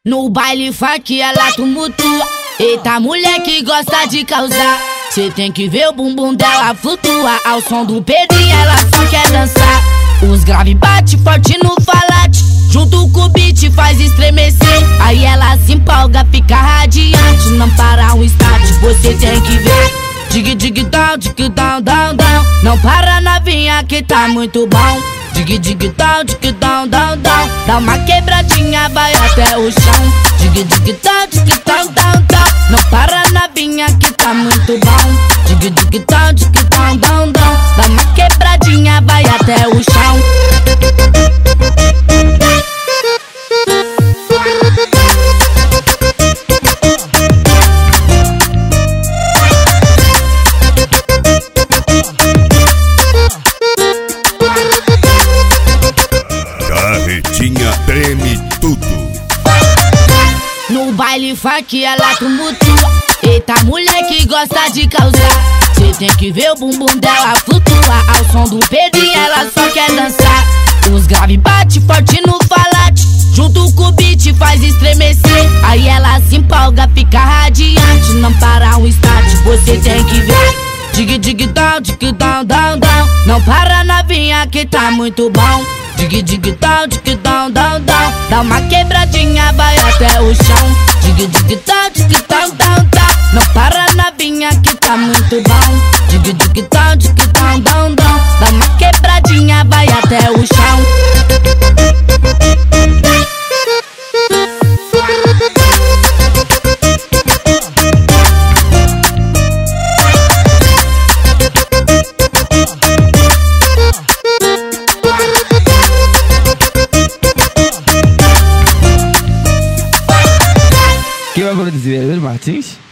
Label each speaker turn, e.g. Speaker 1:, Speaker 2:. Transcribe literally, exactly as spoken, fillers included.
Speaker 1: No baile funk ela tumultua. Eita, mulher que gosta de causar. Cê tem que ver o bumbum dela flutua. Ao som do Pedrinho ela só quer dançar. Os grave bate forte no falate, junto com o beat faz estremecer. Aí ela se empolga, fica radiante. Não para um instante, você tem que ver. Dig dig down, dig down, down, down. Não para novinha que tá muito bom. Dig dig down, dig down, down, down. Dá uma quebradinha, vai até o chão. Dig dig down, dig down, down, down. Não para novinha que tá muito bom. Dig dig down, dig down, down, down. Dá uma quebradinha, vai até o chão.
Speaker 2: Carretinha treme tudo.
Speaker 1: No baile funk ela tumultua. Eita, mulher que gosta de causar. Cê tem que ver o bumbum dela flutua. Ao som do Pedrinho ela só quer dançar. Os grave bate forte no falate, junto com o beat faz estremecer. Aí ela se empolga, fica radiante. Não para um instante, você tem que ver. Dig dig down, dig down, down, down. Não para novinha que tá muito bom. Dig dig down, dig down, down, down. Dá uma quebradinha, vai até o chão. Dig dig down, dig down, down, down. Não para novinha que tá muito bom. Dig dig down, dig down, down, down. Dá uma quebradinha, vai até o chão.
Speaker 3: Quem vai produzir? É Martins?